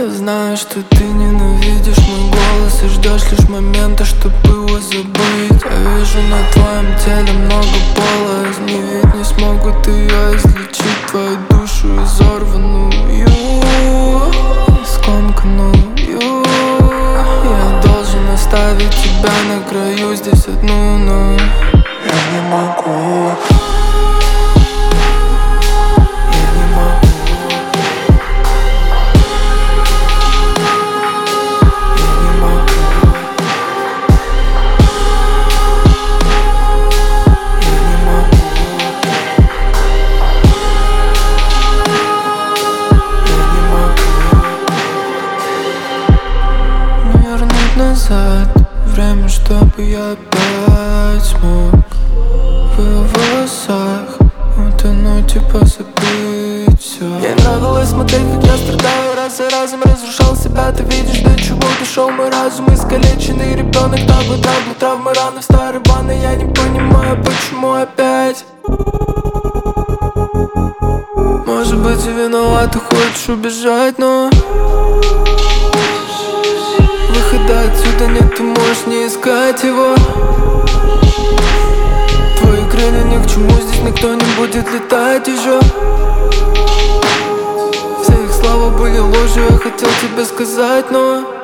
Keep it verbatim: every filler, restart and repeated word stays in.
Я знаю, что ты ненавидишь мой голос и ждешь лишь момента, чтобы его забыть. Я вижу на твоем теле много пола, не ведь не смогут ее излечить, твою душу изорванную, скомканную. Я должен оставить тебя на краю здесь одну, но я не могу. Назад время, чтобы я опять смог в ее волосах утонуть и позабыть все. Ей нравилось смотреть, как я страдаю, раз за разом разрушал себя. Ты видишь, до чего дошел мой разум, искалеченный ребенок. Травмы, травмы, травмы, раны в старой ванной. Я не понимаю, почему опять. Может быть, и виноват, ты хочешь убежать, но выхода отсюда нет, ты можешь не искать его. Твои крылья ни к чему, здесь никто не будет летать еще. Все их слова были ложью, я хотел тебе сказать, но